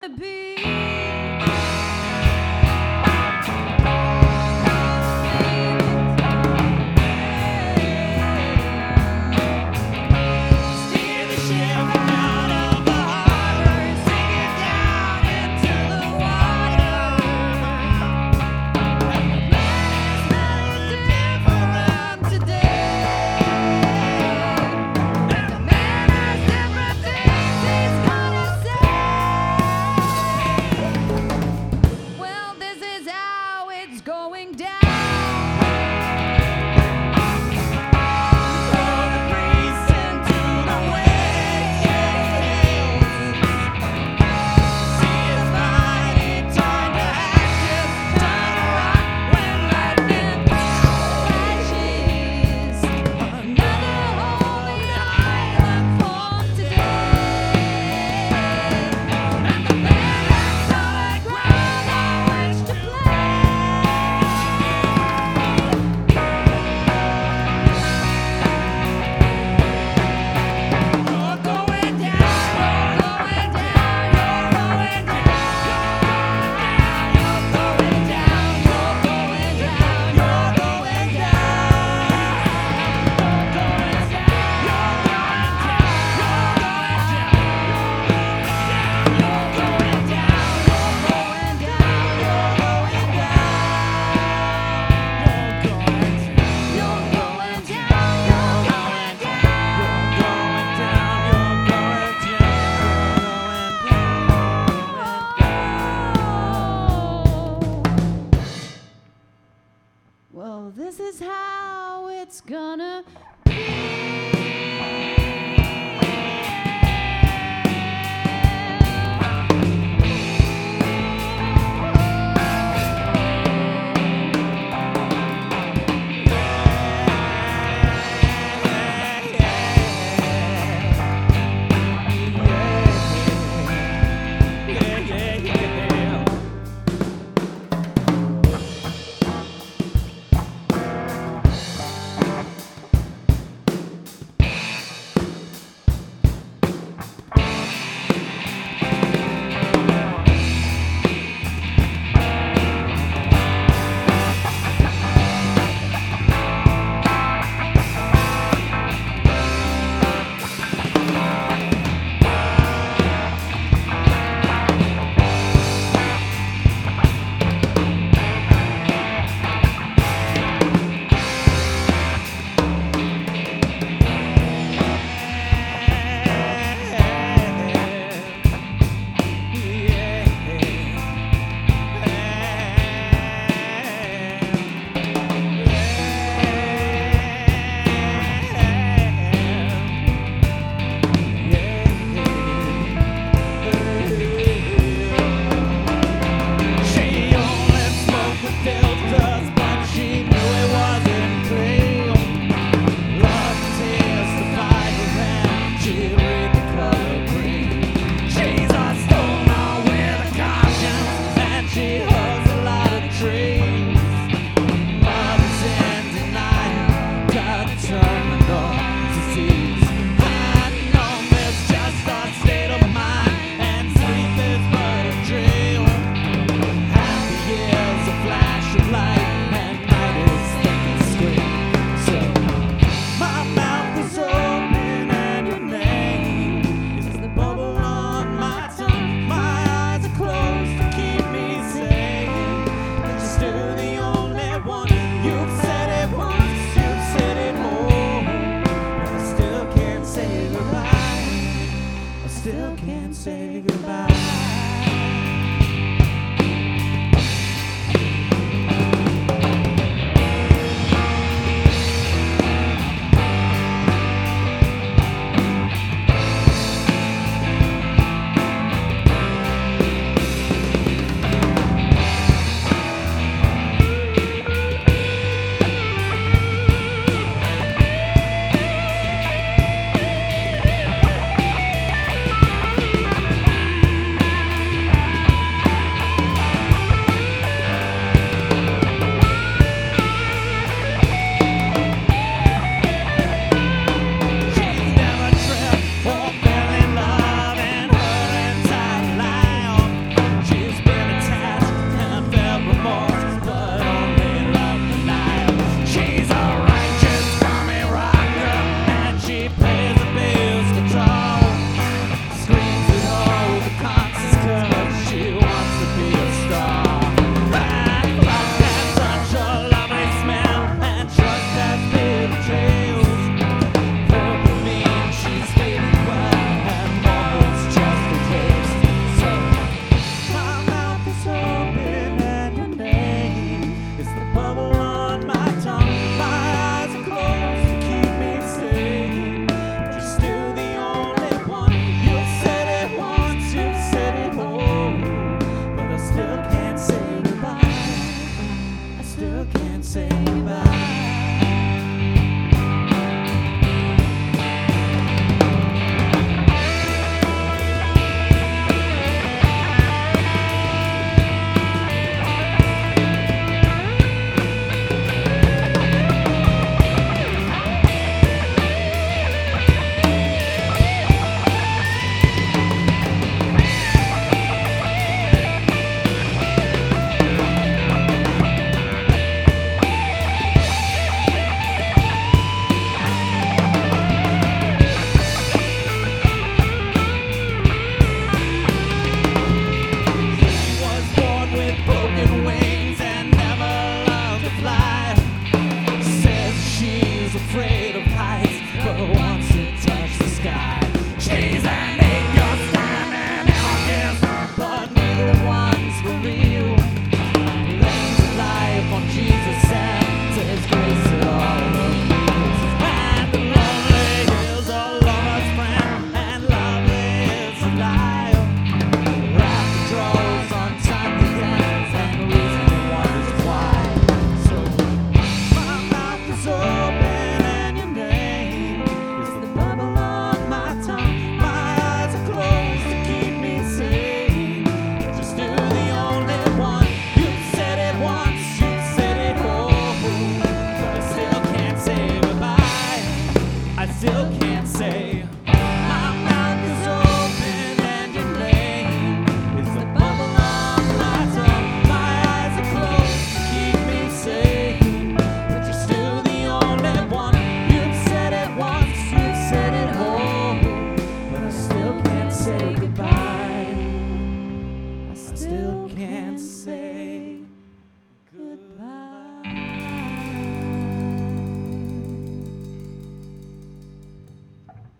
gonna be. Steer the ship out of the harbor, sink it down into the water. And the man is very different today. And the man has different things he's gonna say. Well, this is how it's going down. Throw the priest into the waves. See his body turn to ashes, turn to rock when lightning flashes. Another holy island formed today. And the man has solid ground on which to play. You're going down, you're going down, you're going down, you're going down, you're going down, you're going down, well, this is how it's gonna